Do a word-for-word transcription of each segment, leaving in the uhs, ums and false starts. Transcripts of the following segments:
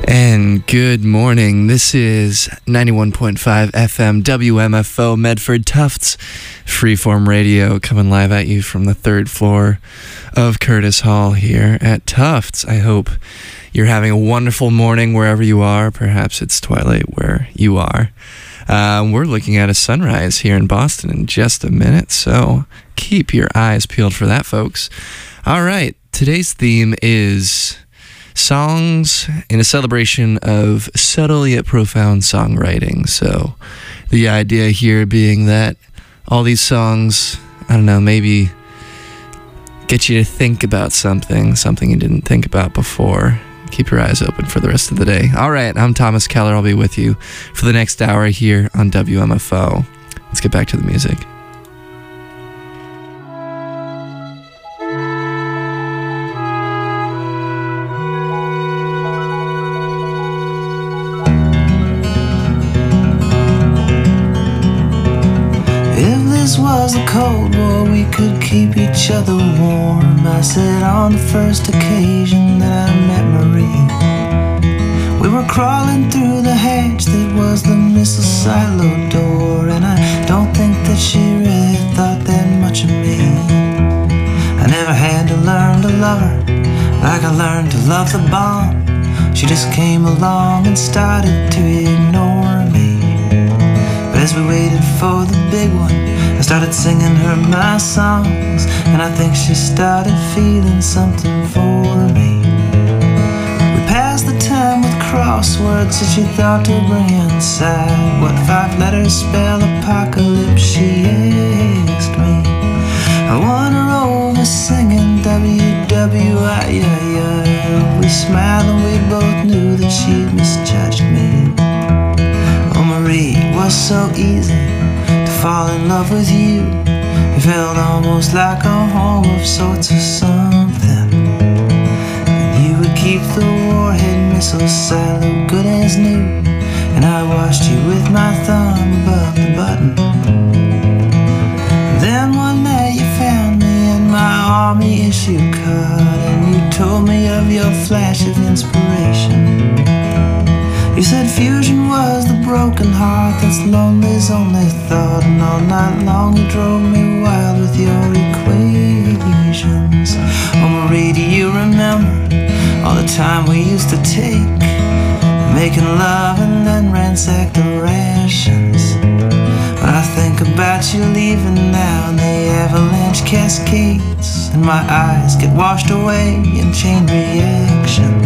And good morning. This is ninety-one point five F M W M F O Medford Tufts Freeform Radio, coming live at you from the third floor of Curtis Hall here at Tufts. I hope you're having a wonderful morning wherever you are. Perhaps it's twilight where you are. Uh, we're looking at a sunrise here in Boston in just a minute, so keep your eyes peeled for that, folks. All right, today's theme is songs in a celebration of subtle yet profound songwriting. So the idea here being that all these songs, I don't know, maybe get you to think about something, something you didn't think about before. Keep your eyes open for the rest of the day. All right, I'm Thomas Keller. I'll be with you for the next hour here on W M F O. Let's get back to the music. Was the Cold War, we could keep each other warm. I said on the first occasion that I met Marie, we were crawling through the hatch that was the missile silo door, and I don't think that she really thought that much of me. I never had to learn to love her like I learned to love the bomb. She just came along and started to ignore me. But as we waited for the big one, I started singing her my songs, and I think she started feeling something for me. We passed the time with crosswords that she thought to bring inside. What five letters spell apocalypse, she asked me. I won her over singing W W I I. We smiled and we both knew that she'd misjudged me. Oh, Marie, it was so easy fall in love with you. It felt almost like a home of sorts or something. And you would keep the warhead missile silo good as new, and I watched you with my thumb above the button. And then one night you found me in my army issue card, and you told me of your flash of inspiration. You said fusion was the broken heart that's lonely's only thought, and all night long you drove me wild with your equations. Oh, Marie, do you remember all the time we used to take, making love and then ransack the rations? When I think about you leaving now in the avalanche cascades, and my eyes get washed away in chain reactions.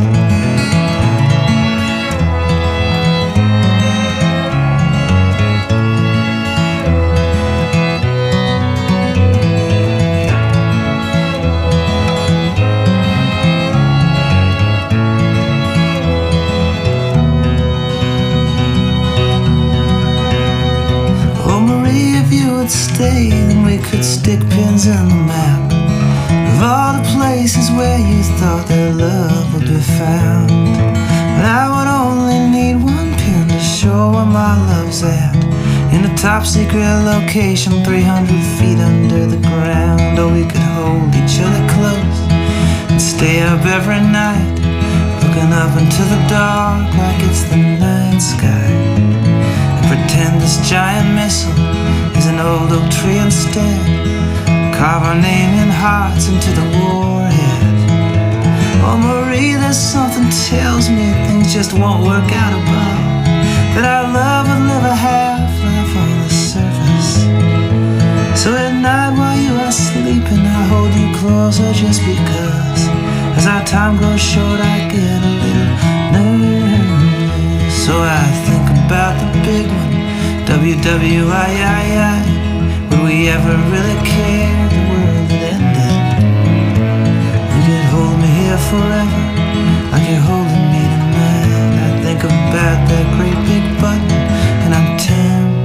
Stay, then we could stick pins in the map of all the places where you thought that love would be found. But I would only need one pin to show where my love's at, in a top secret location three hundred feet under the ground. Oh, we could hold each other close and stay up every night, looking up into the dark like it's the night sky, and pretend this giant missile is an old oak tree instead. Carve our name in hearts into the warhead. Oh, Marie, there's something tells me things just won't work out above, that our love would live a half-life on the surface. So at night while you are sleeping, I hold you closer just because as our time grows short I get a little nervous. So I think about the big one, W W I I. Would we ever really care the world had ended? You could hold me here forever like you're holding me tonight. I think about that great big button and I'm tempted.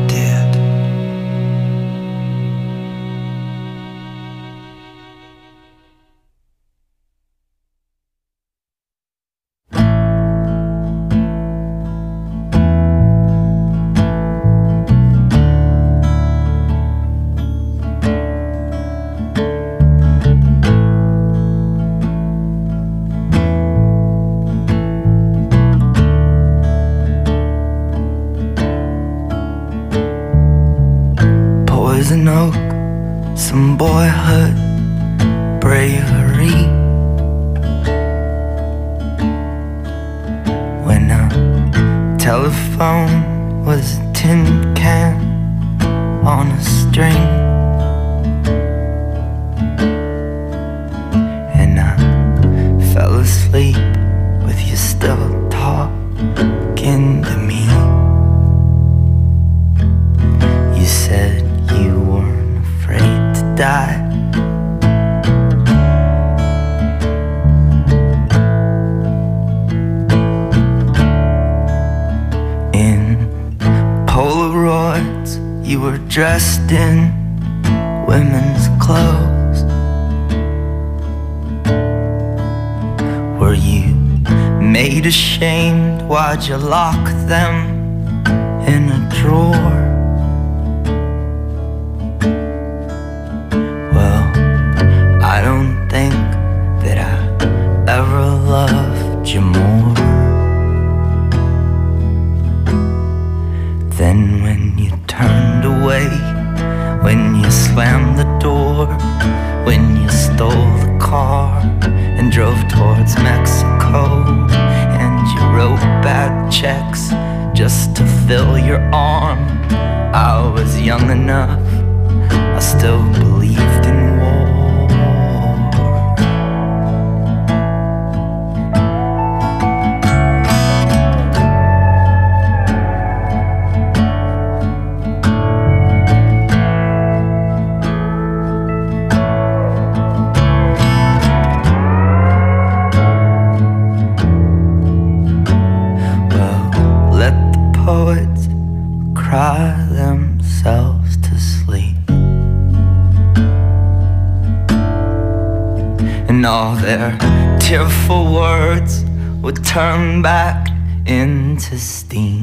phone was a tin can on a string, and I fell asleep with you still talking to me. You said you weren't afraid to die. Polaroids, you were dressed in women's clothes. Were you made ashamed? Why'd you lock them in a drawer? Well, I don't think that I ever loved you more. Then when you turned away, when you slammed the door, when you stole the car and drove towards Mexico, and you wrote bad checks just to fill your arm, I was young enough, I still believed in war. Cry themselves to sleep, and all their tearful words would turn back into steam.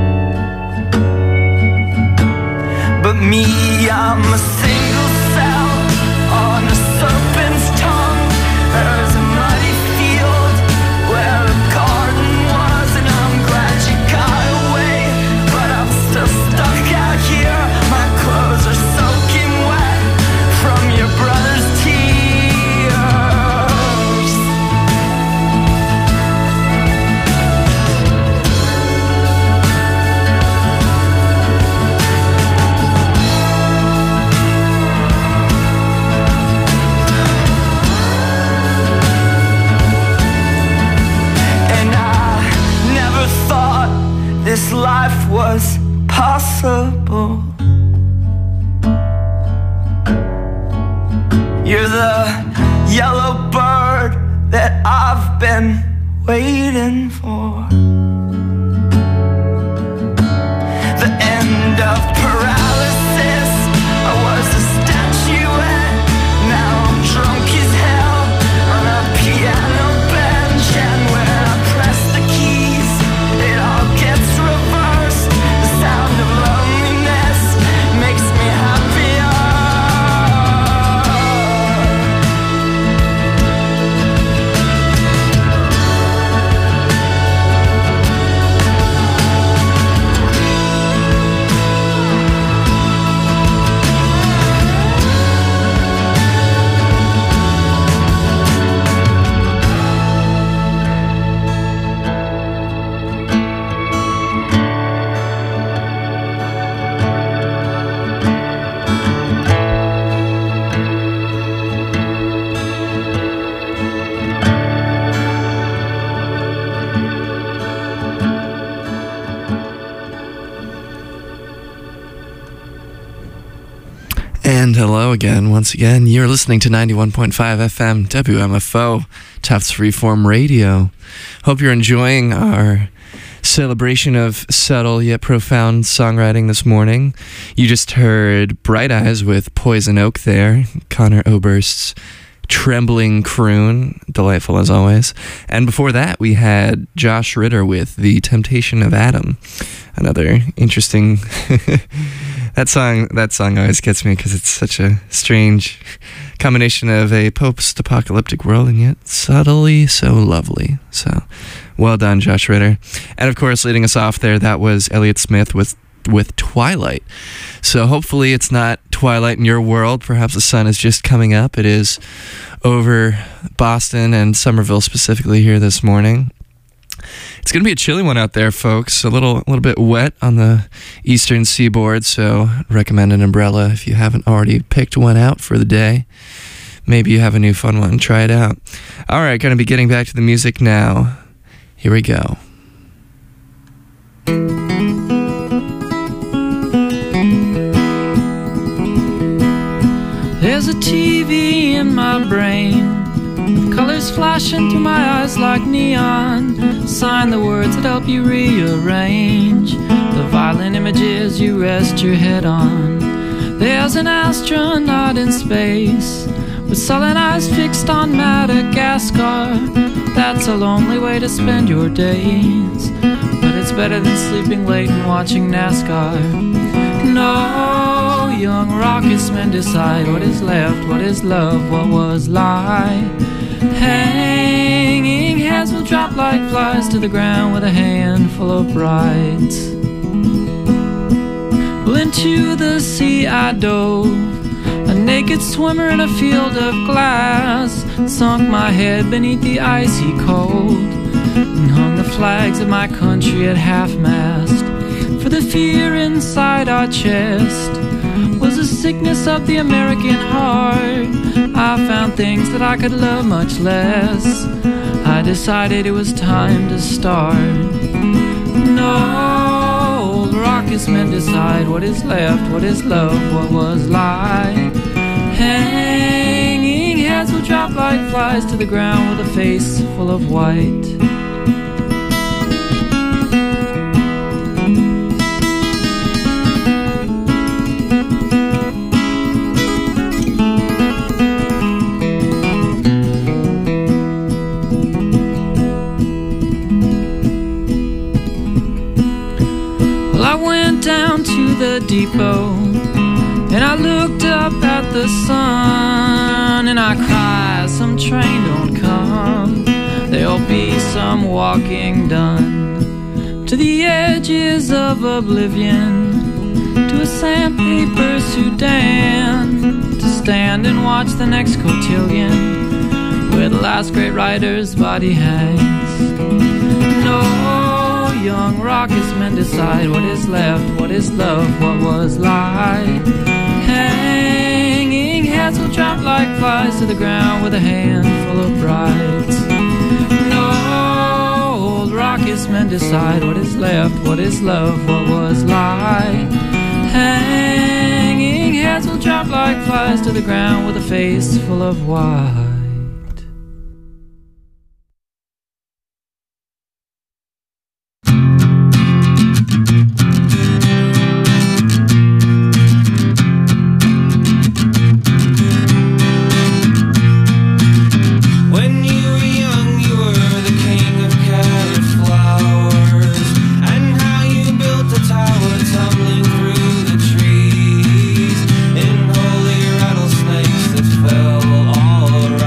But me, I'm a single cell on a serpent's tongue. There's a muddy field where a garden was, and I'm glad you got away, but I'm still stuck out here. My clothes are soaking wet from your brother's tears. And I never thought this life was possible. You're the yellow bird that I've been waiting for. The end of paralysis. I was a statuette. Now I'm drunk as hell on a piano bench, and when I press the keys, it all gets reversed. The sound of loneliness makes me happier. And hello again, once again. You're listening to ninety-one point five F M W M F O, Tufts Freeform Radio. Hope you're enjoying our celebration of subtle yet profound songwriting this morning. You just heard Bright Eyes with Poison Oak there, Connor Oberst's Trembling Croon, delightful as always. And before that, we had Josh Ritter with The Temptation of Adam, another interesting... That song, that song always gets me because it's such a strange combination of a post-apocalyptic world and yet subtly so lovely. So, well done, Josh Ritter. And of course, leading us off there, that was Elliott Smith with with Twilight. So hopefully it's not twilight in your world. Perhaps the sun is just coming up. It is over Boston and Somerville specifically here this morning. It's going to be a chilly one out there, folks. A little, a little bit wet on the eastern seaboard, so recommend an umbrella if you haven't already picked one out for the day. Maybe you have a new fun one. Try it out. All right, going to be getting back to the music now. Here we go. There's a T V in my brain, colors flashing through my eyes like neon. Sign the words that help you rearrange the violent images you rest your head on. There's an astronaut in space with sullen eyes fixed on Madagascar. That's a lonely way to spend your days, but it's better than sleeping late and watching NASCAR. No, young raucous men decide what is left, what is love, what was lie. Hanging heads will drop like flies to the ground with a handful of brides. Well, into the sea I dove, a naked swimmer in a field of glass. Sunk my head beneath the icy cold and hung the flags of my country at half-mast. For the fear inside our chest was the sickness of the American heart. I found things that I could love much less. I decided it was time to start. No, old raucous men decide what is left, what is love, what was lie. Hanging heads will drop like flies to the ground with a face full of white. Down to the depot and I looked up at the sun and I cried, some train don't come, there'll be some walking done to the edges of oblivion, to a sandpaper Sudan, to stand and watch the next cotillion where the last great writer's body hangs. No, young raucous men decide what is left, what is love, what was lie. Hanging heads will drop like flies to the ground with a handful of brides. No, old raucous men decide what is left, what is love, what was lie. Hanging heads will drop like flies to the ground with a face full of white. Fell all around.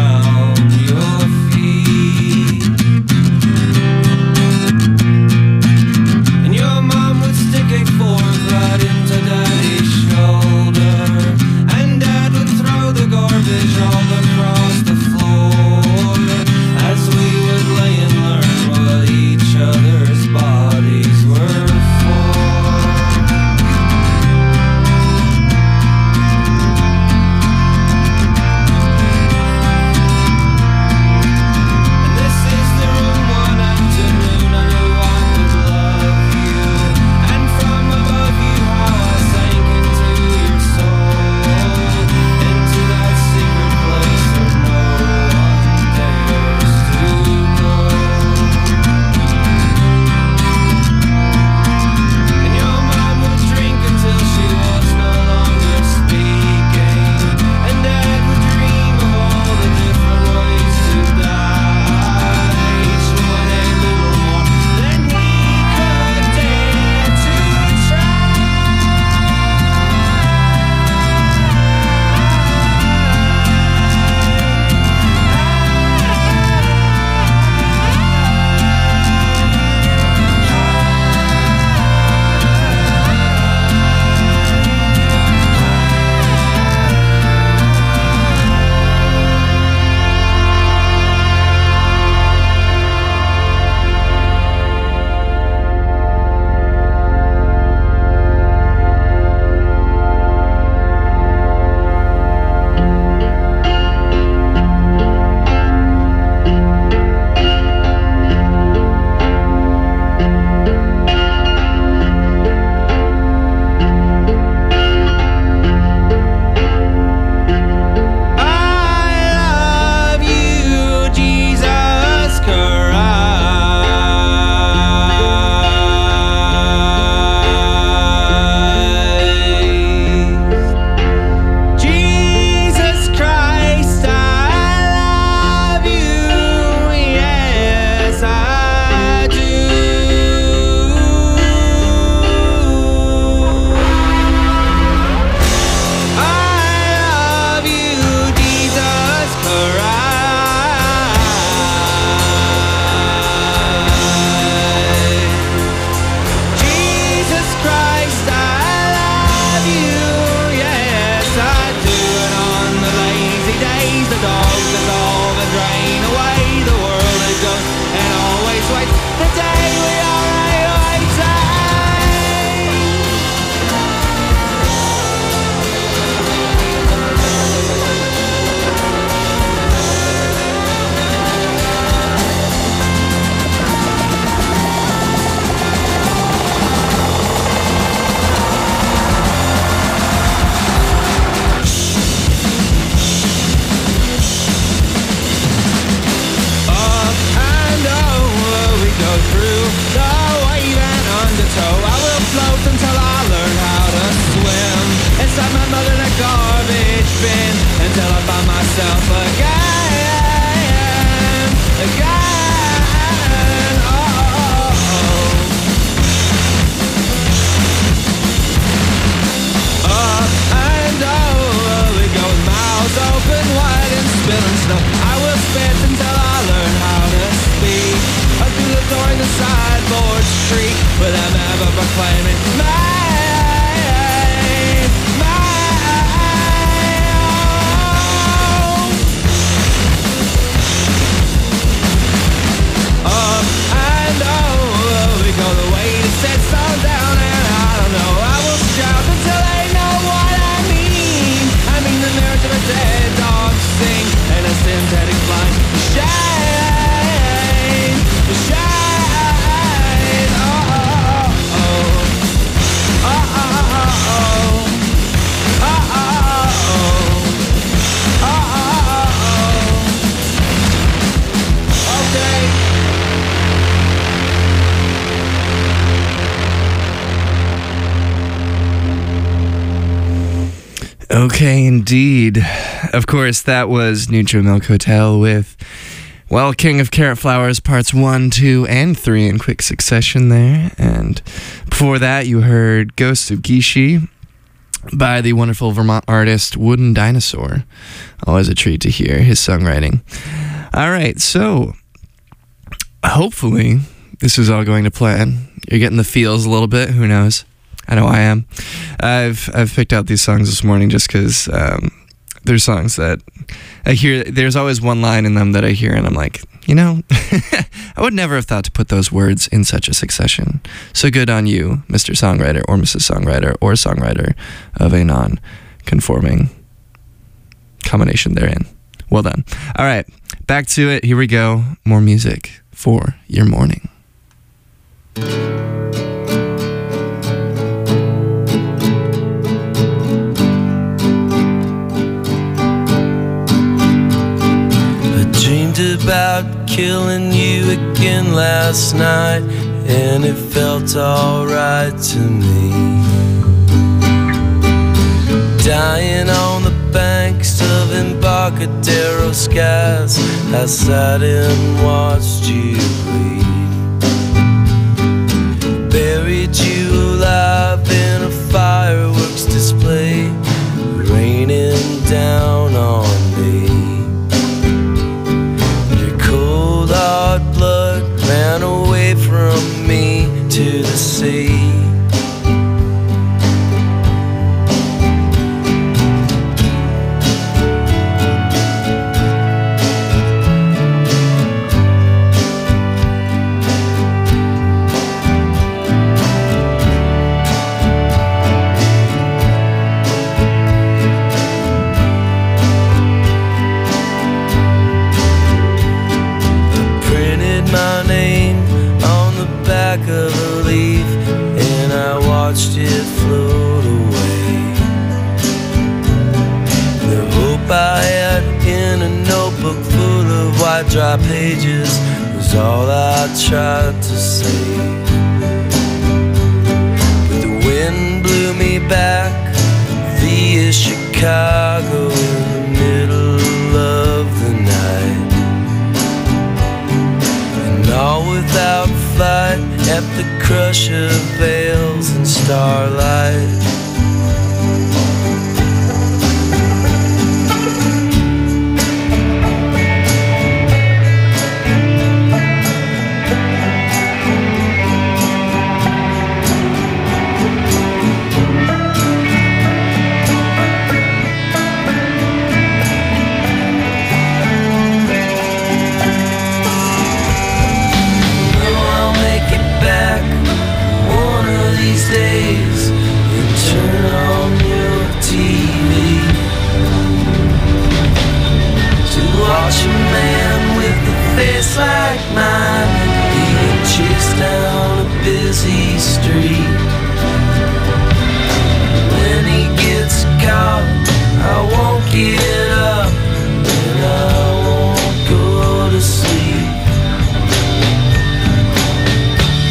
the wave and undertow. I will float until I learn how to swim inside my mother in a garbage bin, until I find myself again, again. Oh, oh, oh. Up and over we go, with mouths open wide and spilling snow. I will spit until I learn how to speak, up through the door in the sideboards creak, but I'm ever proclaiming mine, mine. Up and over we go, the way to set sun down, and I don't know, I will shout until they know what I mean. I mean the lyrics of a dead dog sing, and a synthetic blind shine, shine. Oh, oh, oh, oh, oh, oh, oh, oh, oh, oh, oh. Okay. Okay, indeed. Of course, that was Neutral Milk Hotel with, well, King of Carrot Flowers parts one, two, and three in quick succession there. And before that, you heard Ghost of Gishi by the wonderful Vermont artist Wooden Dinosaur. Always a treat to hear his songwriting. All right, so hopefully this is all going to plan. You're getting the feels a little bit. Who knows? I know I am. I've I've picked out these songs this morning just because um, there's songs that I hear. There's always one line in them that I hear and I'm like, you know, I would never have thought to put those words in such a succession. So good on you, Mister Songwriter or Missus Songwriter or songwriter of a non-conforming combination therein. Well done. All right, back to it. Here we go. More music for your morning. About killing you again last night, and it felt alright to me. Dying on the banks of Embarcadero skies, I sat and watched you bleed. Buried you alive in a fireworks display, raining down on me. Hard blood ran away from me to the sea. Of a leaf, and I watched it float away. The hope I had in a notebook full of white dry pages was all I tried to say. But the wind blew me back via Chicago in the middle of the night, and all without fight at the crush of veils and starlight. Days and turn on your T V to watch a man with a face like mine being chased down a busy street. When he gets caught, I won't get up and I won't go to sleep.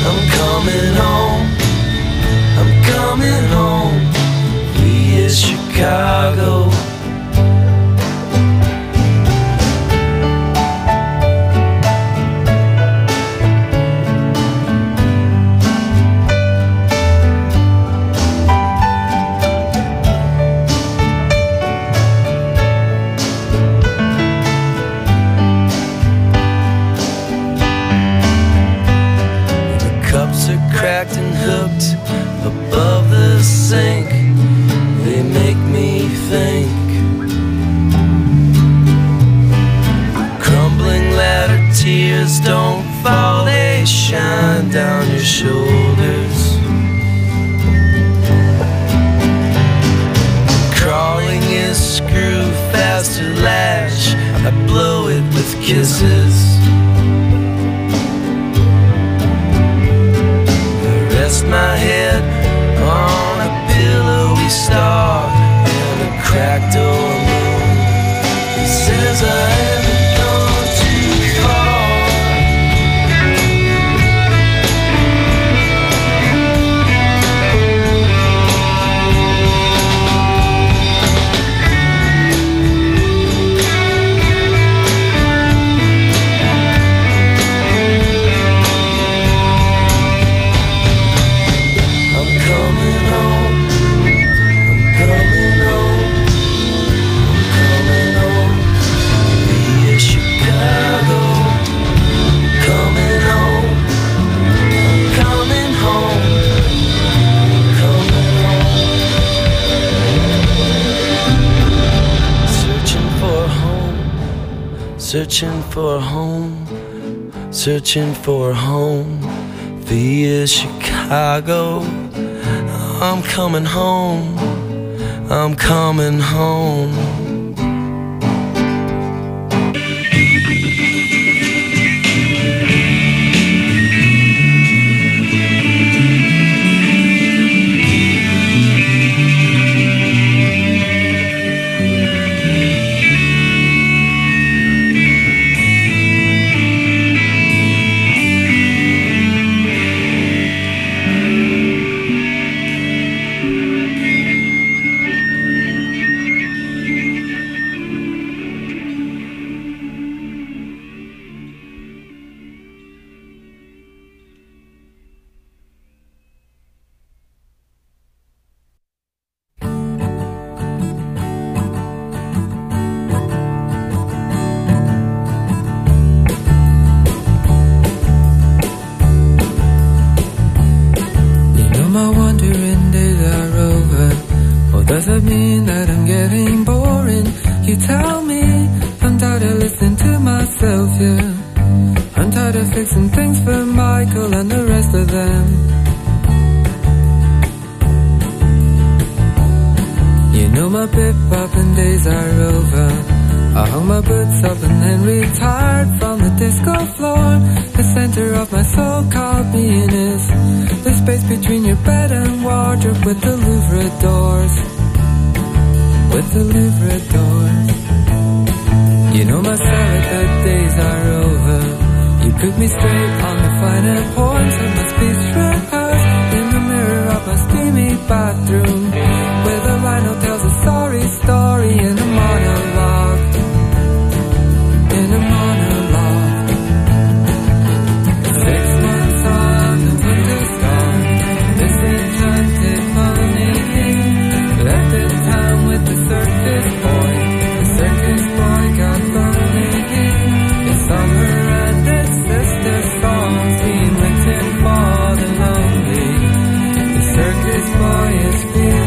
cracked and hooked above the sink. They make me think. Crumbling ladder tears don't fall, they shine down your shoulders. Crawling is screw faster lash, I blow it with kisses. I rest my head on a pillowy star and a cracked old moon that says I haven't gone too far. Searching for a home, searching for a home via Chicago. I'm coming home, I'm coming home. Does it mean that I'm getting boring? You tell me. I'm tired of listening to myself, yeah. I'm tired of fixing things for Michael and the rest of them. You know my bip-bopping days are over. I hung my boots up and then retired from the disco floor. The center of my so-called being is the space between your bed and wardrobe with the Louvre doors. With the Louvre doors. You know my celibate days are over. You put me straight on the finer points of my speech rehearsed in the mirror of my steamy bathroom, where the rhino tells a sorry story in a monologue. In a monologue. Six months on the winter storm, this enchanted money left the town with the circus boy. The circus boy got lonely. His summer and his sister's songs being written for the lonely. The circus boy is feeling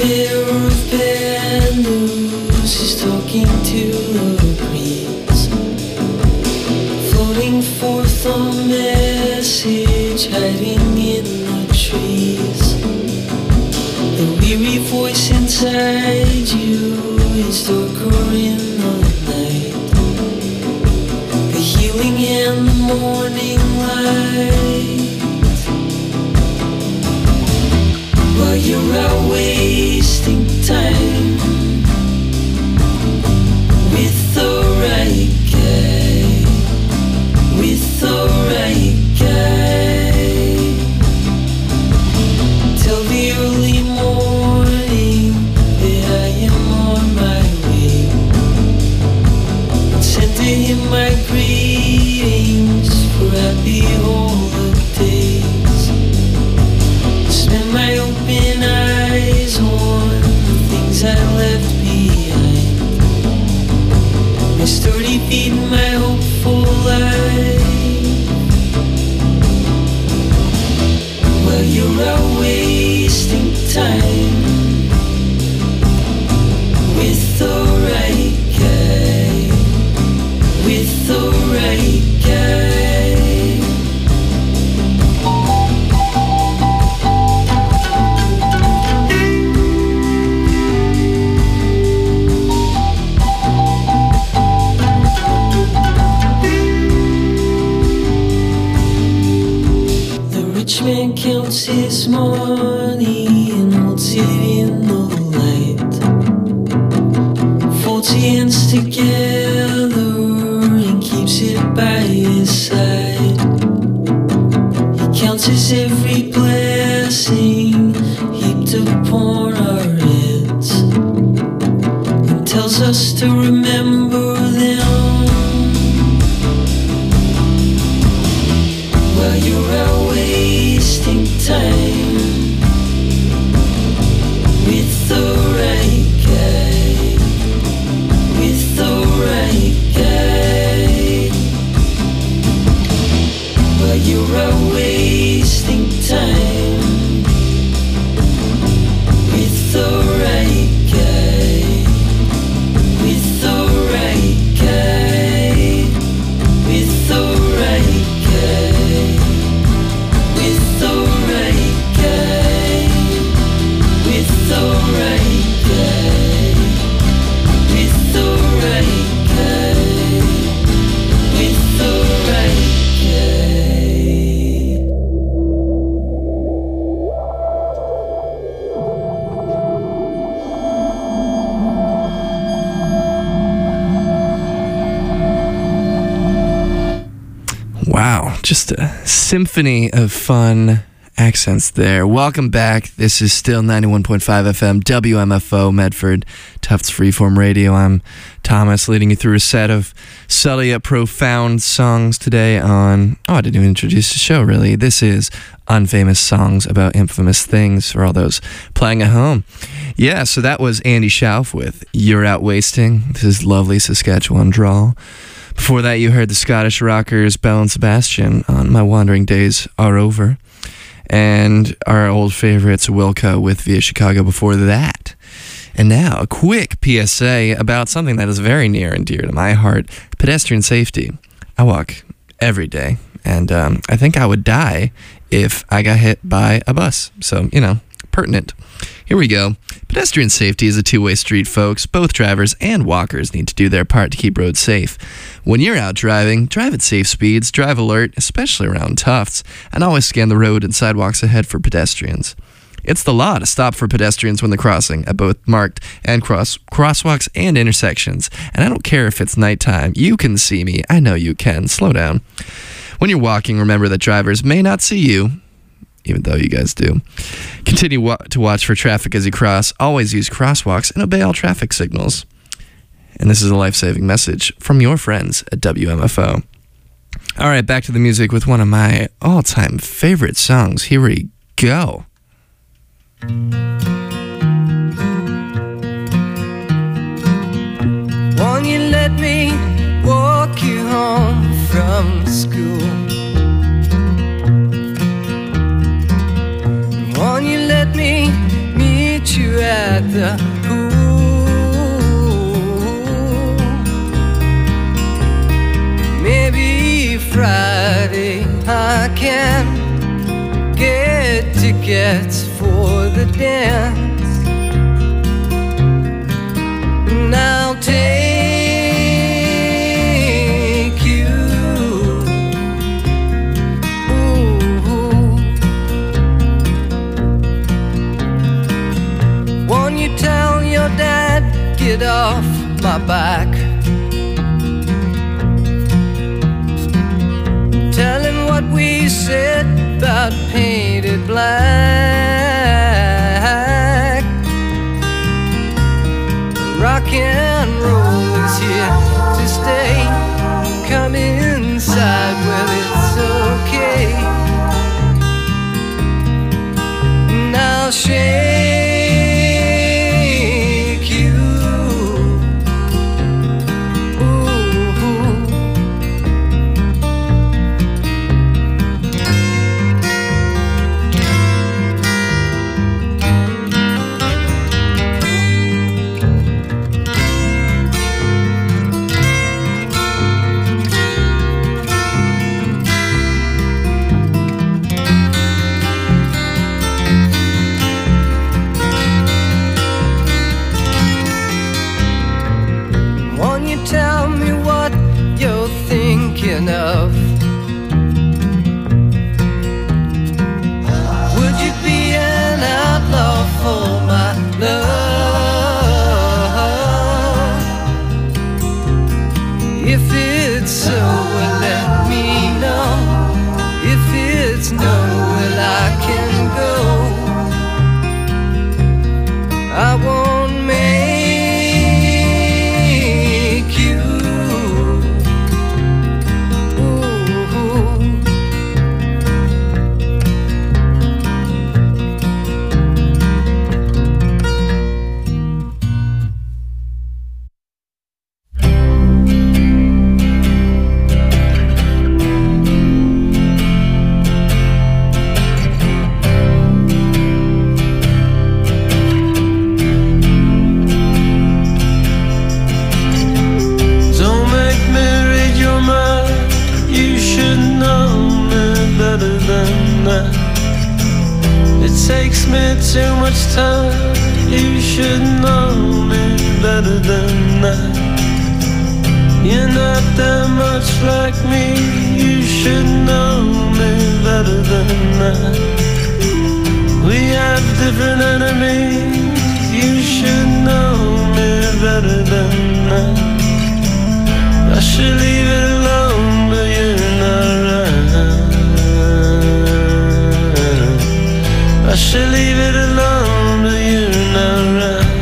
bearer of bad news is talking to the breeze, floating forth a message hiding in the trees. The weary voice inside you is darker in the night, the healing in the morning light. While you're out wasting time with the right guy, with the right guy, till the early morning that I am on my way. Send to him my greetings for happy holidays. Spend my open eyes on the things I left behind, my sturdy feet and my hopeful life. While you're out wasting time with the right guy, with the right guy. Rich man counts his money and holds it in the light, folds hands together and keeps it by his side. He counts his every blessing heaped upon our heads and tells us to remember them. While you're out wasting time with the right guy, with the right guy. While you're out wasting time with the right guy, with the right guy, with the right guy. With the right guy, with the right guy, with the right guy, with the right Wow, just a symphony of fun accents there. Welcome back. This is still ninety-one point five F M, W M F O, Medford, Tufts Freeform Radio. I'm Thomas, leading you through a set of subtle yet profound songs today on... Oh, I didn't even introduce the show, really. This is Unfamous Songs About Infamous Things for all those playing at home. Yeah, so that was Andy Schauf with You're Out Wasting. This is lovely Saskatchewan drawl. Before that, you heard the Scottish rockers Belle and Sebastian on My Wandering Days Are Over. And our old favorites, Wilco with Via Chicago before that. And now, a quick P S A about something that is very near and dear to my heart, pedestrian safety. I walk every day, and um, I think I would die if I got hit by a bus. So, you know, pertinent. Here we go. Pedestrian safety is a two-way street, folks. Both drivers and walkers need to do their part to keep roads safe. When you're out driving, drive at safe speeds, drive alert, especially around Tufts, and always scan the road and sidewalks ahead for pedestrians. It's the law to stop for pedestrians when they're crossing at both marked and cross crosswalks and intersections. And I don't care if it's nighttime. You can see me. I know you can. Slow down. When you're walking, remember that drivers may not see you, even though you guys do. Continue wa- to watch for traffic as you cross. Always use crosswalks and obey all traffic signals. And this is a life-saving message from your friends at W M F O. All right, back to the music with one of my all-time favorite songs. Here we go. Won't you let me walk you home from school? Won't you let me meet you at the pool. Maybe Friday I can get tickets for the dance, and I'll take you. Ooh. Won't you tell your dad, get off my back? Tell him what we said about painted black. Rock and roll is here to stay. Come inside, well, it's okay. And I'll shake you. Tell me what you're thinking of. Would you be an outlaw for my love? If it's so, well, let me know. If it's no, well, I can go. I won't make takes me too much time. You should know me better than that. You're not that much like me. You should know me better than that. We have different enemies. You should know me better than that. I should leave it alone, but you're not right. I should leave it alone, but you're not right.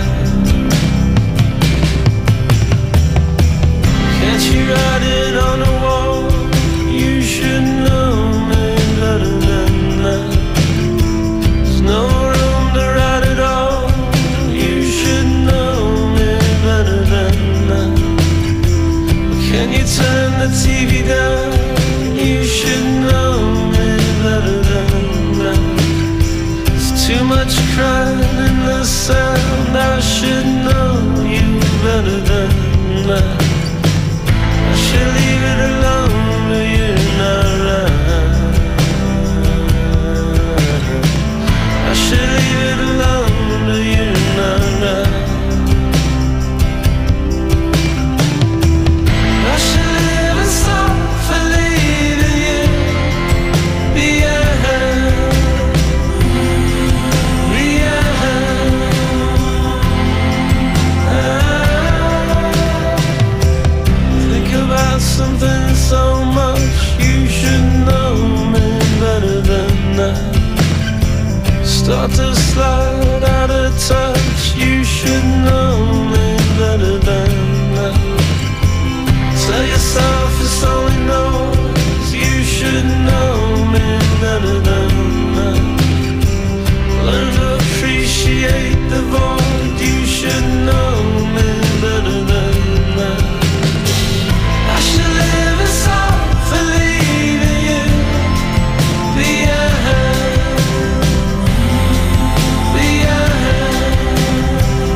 Can't you write it on the wall? You should know me better than that. There's no room to write it all. You should know me better than that. Can you turn the T V down? You should know me better than that. Too much crying in the sound. I should know you better than that. I should leave it alone, but you're not right. I should leave it alone, but you're not right. I should live and suffer, leaving you behind. Something so much, you should know me better than that. Start to slide out of touch, you should know me better than that. Tell yourself it's only noise, you should know me better than that. Learn to appreciate the void, you should know me better than that. I should live and suffer, leaving you behind, behind.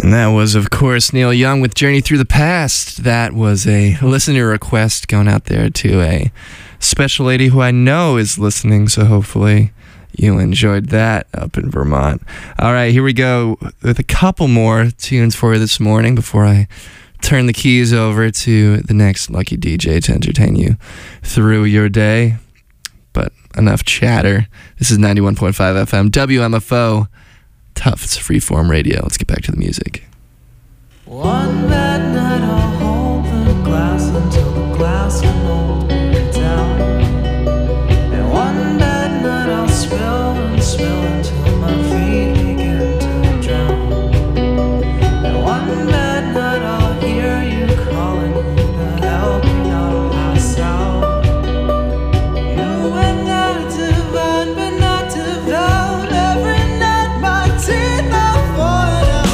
And that was, of course, Neil Young with Journey Through the Past. That was a listener request going out there to a special lady who I know is listening, so hopefully you enjoyed that up in Vermont. All right, here we go with a couple more tunes for you this morning before I turn the keys over to the next lucky D J to entertain you through your day. But enough chatter. This is ninety-one point five F M, W M F O, Tufts Freeform Radio. Let's get back to the music. One bad night I'll hold the glass until the glass can hold me down. And one bad night I'll spill and spill until my feet begin to drown. And one bad night I'll hear you calling me to help me not pass out. You and I divine but not devout. Every night my teeth are falling out.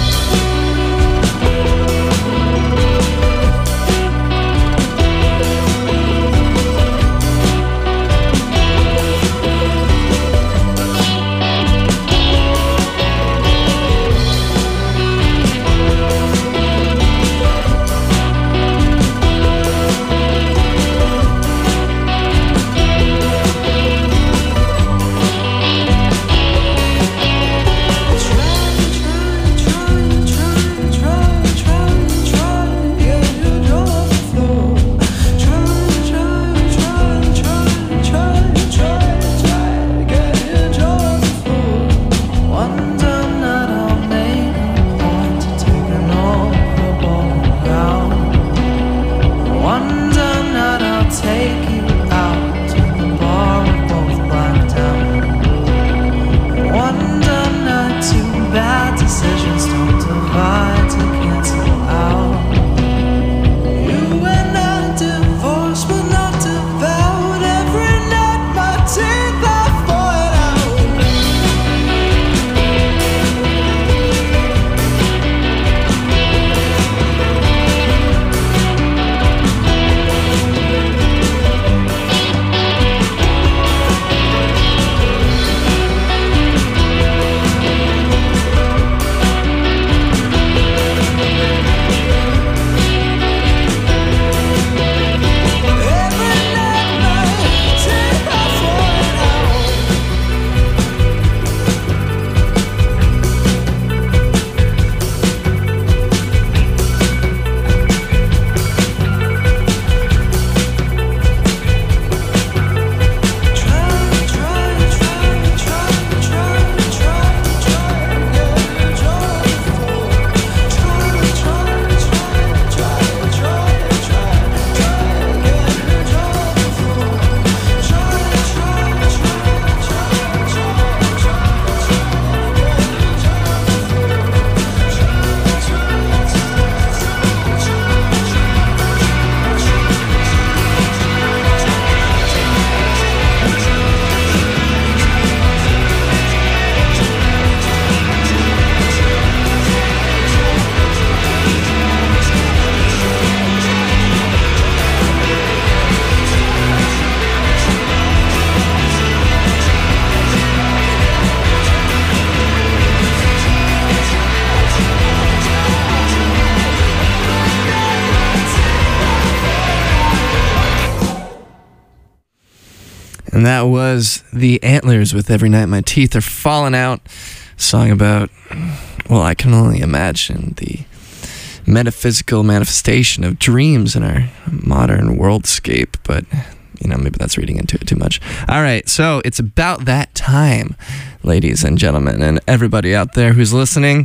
And that was the Antlers with Every Night My Teeth Are Falling Out. Song about, well, I can only imagine the metaphysical manifestation of dreams in our modern worldscape, but, you know, maybe that's reading into it too much. All right, so it's about that time, ladies and gentlemen, and everybody out there who's listening,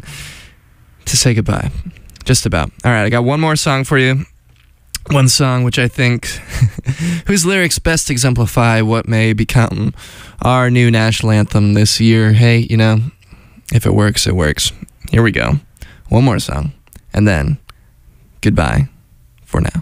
to say goodbye. Just about. All right, I got one more song for you. One song which I think, whose lyrics best exemplify what may become our new national anthem this year. Hey, you know, if it works, it works. Here we go. One more song, and then goodbye for now.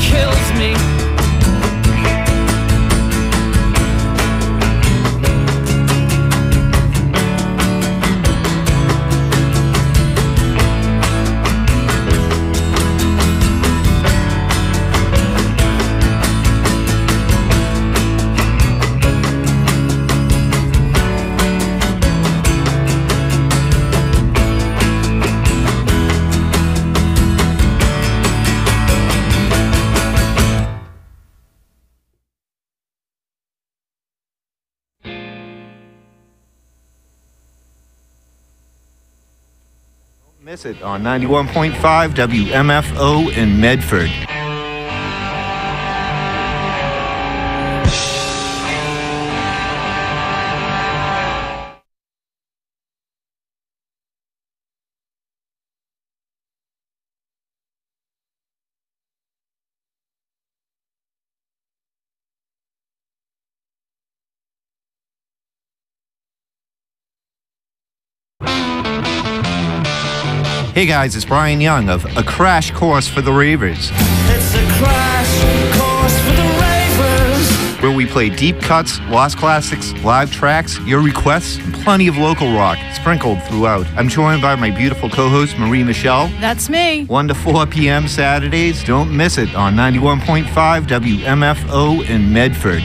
kills me. Miss it on ninety-one point five W M F O in Medford. Hey guys, it's Brian Young of A Crash Course for the Ravers. It's a crash course for the ravers. Where we play deep cuts, lost classics, live tracks, your requests, and plenty of local rock sprinkled throughout. I'm joined by my beautiful co-host, Marie Michelle. That's me. one to four p.m. Saturdays. Don't miss it on ninety-one point five W M F O in Medford.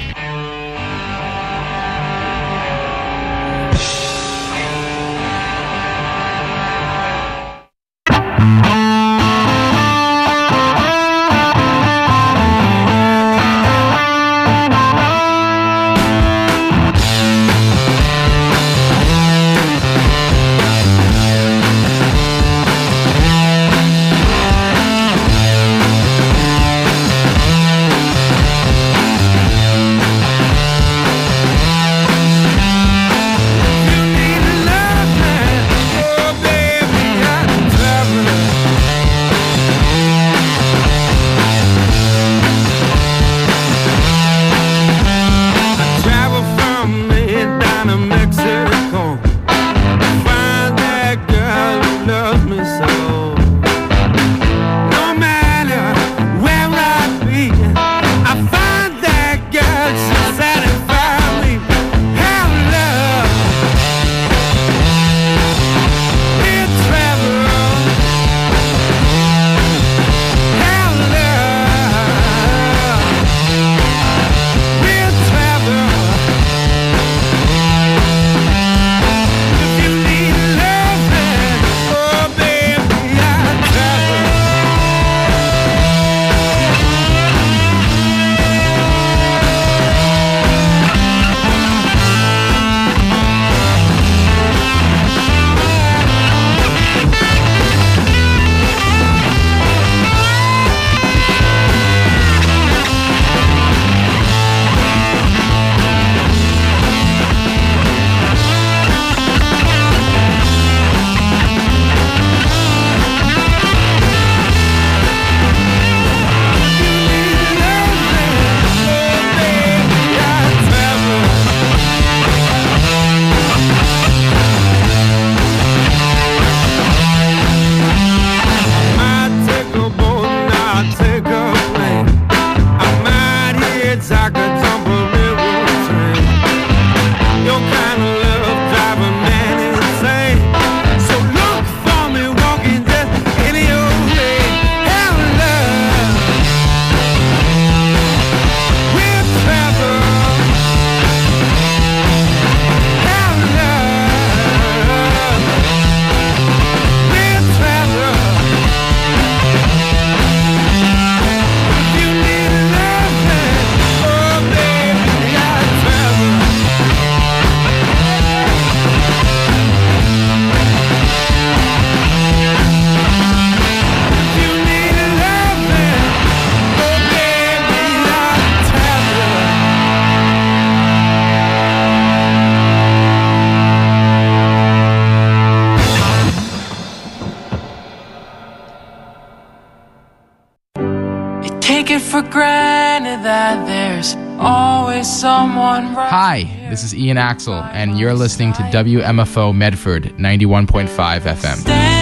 For granted that there's always someone right. Hi, this is Ian Axel, and you're listening to W M F O Medford ninety-one point five F M.